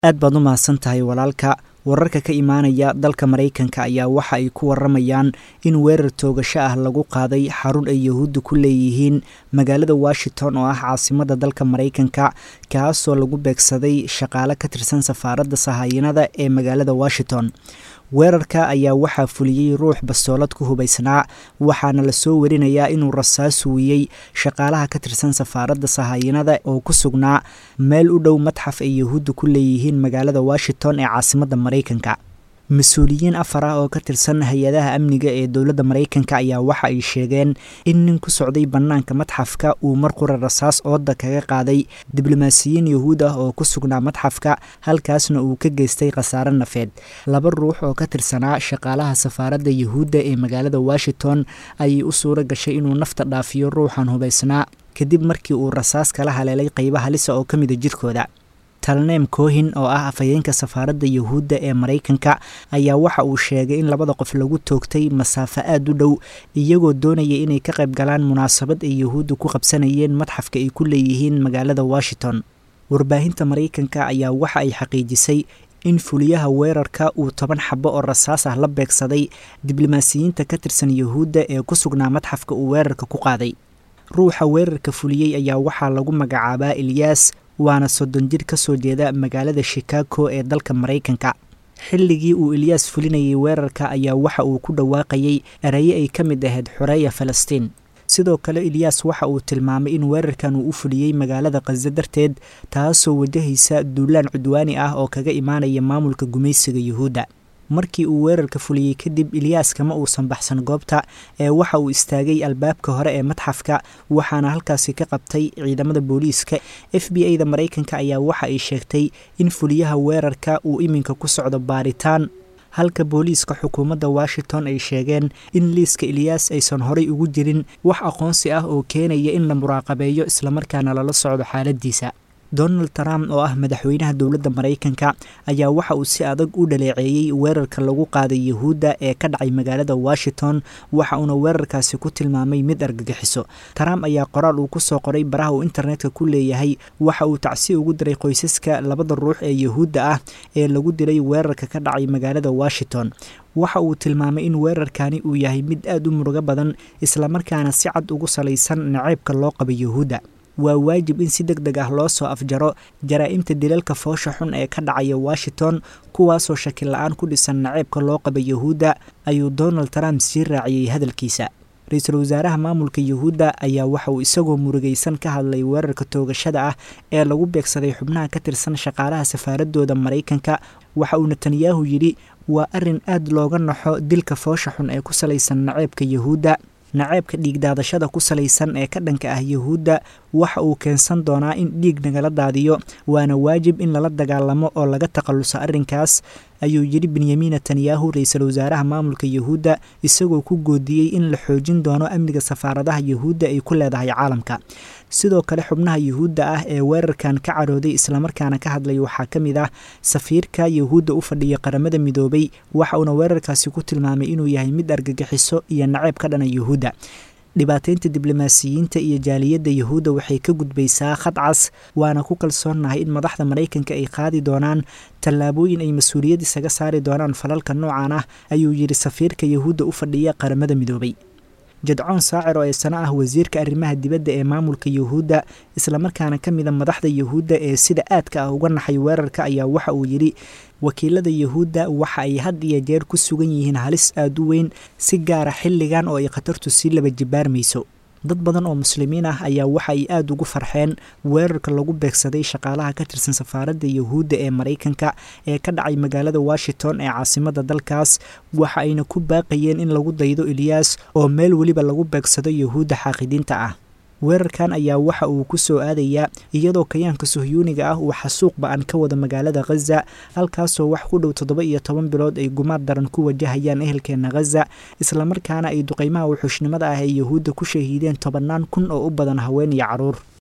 aad baad u mahadsantahay walaalka. Wararka ka imaanaya dalka Mareykanka ayaa waxa ay ku waramayaan in weerar toogasho ah lagu qaaday xarun ay Yahuuddu ku leeyihiin magaalada Washington oo ah caasimadda dalka Mareykanka, kaasoo lagu beegsaday shaqaale ka tirsan safaaradda Sahayanada ee magaalada Washington. Weerarka ayaa waxaa fuliyey ruux bastoolad ku hubaysnaa, waxaana la soo warinayaa inuu rasaas wiyey shaqaalaha ka tirsan safaaradda Sahayanada oo ku sugnaa meel u dhow madxaf ay Yahuuddu ku leeyihiin magaalada Washington ee caasimadda Mareykanka. Mas-uuliyiin afar ah oo ka tirsan hay-adaha amniga ee dowladda Mareykanka ayaa waxa ay sheegeen in nin ku socday bannaanka madxafka uu mar qura rasaas ooda kaga qaaday diblomaasiyiin Yahuud ah oo ku sugnaa madxafka, halkaasna uu ka geystay khasaare nafeed. Laba ruux oo ka tirsanaa shaqaalaha safaaradda Yahuudda ee magaalada Washington ayay u suura gashay inuu nafta dhaafiyo ruuxan hubaysnaa kadib markii uu rasaas kala haleelay qaybo halisa oo ka mid ah jirkooda. Talneem Cohen oo ah afhayeenka safaaradda Yahuudda ee Mareykanka ayaa waxa uu sheegay in labada qof lagu toogtay masaafo aad u dhow, iyagoo doonaya inay ka qayb galaan munaasabad ay Yahuuddu ku qabsanayeen madxafka ay ku leeyihiin magaalada Washington. Warbaahinta Mareykanka ayaa waxa ay xaqiijisay in fuliyaha weerarka uu 10 xabo oo rasaas ah la beegsaday diblomaasiyiinta ka tirsan Yahuudda ee ku sugnaa madxafka uu weerarka ku qaaday. Ruuxa weerarka fuliyey ayaa waxaa lagu magacaabaa Ilyas, waana 30 jir ka soo jeeda magaalada Chicago ee dalka Mareykanka. Xilligii uu Ilyas fulinayay weerarka ayaa waxa uu ku dhawaaqayay erayo ay ka mid ahayd Xoreeya Falastiin. Sidoo kale Ilyas waxa uu tilmaamay in weerarkan uu u fuliyey magaalada Gaza darteed, taasoo wajahaysa duulaan cudwaani ah oo kaga imaanaya maamulka gumaysiga Yahuudda. Markii uu weerarka fuliyey kadib, Ilyas kama uusan baxsan goobta ee waxa uu istaagay albaabka hore ee madxafka, waxaana halkaasi ka qabtay ciidamada booliiska. FBI-da Mareykanka ayaa waxa ay sheegtay in fuliyaha weerarka uu iminka ku socdo baaritaan, halka booliiska xukuumadda Washington ay sheegeen in liiska Ilyas aysan horay ugu jirin wax aqoonsi ah oo keenaya in la muraaqabeeyo islamarkaana lala socdo xaaladiisa. Donald Trump oo ah madaxweynaha dowladda Mareykanka ayaa waxa uu si adag u dhaleeceeyay weerarka lagu qaaday Yahuudda ee ka dhacay magaalada Washington, waxa uuna weerarkaasi ku tilmaamay mid argagixiso. Trump ayaa qoraal uu ku soo qoray baraha uu internetka ku leeyahay waxa uu tacsi ugu diray qoysaska labada ruux ee Yahuudda ah ee lagu dilay weerarka ka dhacay magaalada Washington. Waxa uu tilmaamay in weerarkani uu yahay mid aad u murugo badan, islamarkaana si cad ugu salaysan naceebka loo qabo Yahuudda. Waa waajib in si degdeg ah loo soo afjaro jaraa'imta dilalka foosha xun ee ka dhacaya Washington, kuwaasoo shaki la'aan ku dhisan naceebka loo qabo Yahuudda, ayuu Donald Trump sii raaciyey hadalkiisa. Ra'iisul wasaaraha maamulka Yahuudda ayaa waxa uu isagoo murugaysan ka hadlay weerarka toogashada ah ee lagu beegsaday xubnaha ka tirsan shaqaalaha safaaradooda Mareykanka. Waxa uu Netanyahu yidhi, waa arrin aad looga naxo dilka foosha xun ee ku salaysan naceebka Yahuudda. Naceebka dhiigdaadashada ku salaysan ee ka dhanka ah Yahuudda waxa uu keensan doonaa in dhiig nagala daadiyo, waana waajib in lala dagaalamo oo laga takhaluso arrinkaas, ayuu yidhi Benyamin Netanyahu, ra'iisul wasaaraha maamulka Yahuudda, isagoo ku goodiyey in la xoojin doono amniga safaaradaha Yahuudda ay ku leedahay caalamka. Sidoo kale xubnaha Yahuudda ah ee weerarkan ka carooday islamarkaana ka hadlay waxaa ka mid ah safiirka Yahuudda u fadhiya qaramada midoobay, waxa uuna weerarkaasi ku tilmaamay inuu yahay mid argagixiso iyo naceeb ka dhana Yahuudda. Dhibaataynta diblomaasiyiinta iyo jaaliyadda Yahuudda waxay ka gudbaysaa khad cas, waana ku kalsoonnahay in madaxda Mareykanka ay qaadi doonaan tallaabooyin ay mas-uuliyad isaga saari doonaan falalka noocan ah, ayuu yidhi safiirka Yahuudda u fadhiya qaramada midoobay. Jadcoon Saacir oo isna ah wasiirka arrimaha dibadda ee maamulka Yahuudda, islamarkaana ka mid ah madaxda Yahuudda ee sida aadka ah uga naxay weerarka, ayaa waxa uu yidhi wakiilada Yahuudda waxa ay had iyo jeer ku sugan yihiin halis aad u weyn, si gaara xilligan oo ay khatartu sii laba jibaarmayso. Dad badan oo muslimiin ah ayaa waxa ay aad ugu farxeen weerarka lagu beegsaday shaqaalaha ka tirsan safaaradda Yahuudda ee Mareykanka ee ka dhacay magaalada Washington ee caasimadda dalkaas, waxa ayna ku baaqayeen in lagu daydo Ilyas oo meel weliba lagu beegsado Yahuudda xaaqidiinta ah. Weerarkan ayaa waxa uu ku soo aadayaa iyadoo kayaanka Suhyuuniga ah uu xasuuq ba'an ka wada magaalada Gaza, halkaasoo wax ku dhow 17 bilood ay gumaad daran ku wajahayaan ehelkeena Gaza, islamarkaana ay duqeymaha wuxuushnimada ah ee Yahuudda ku shahiideen 10,000 oo u badan haween iyo carruur.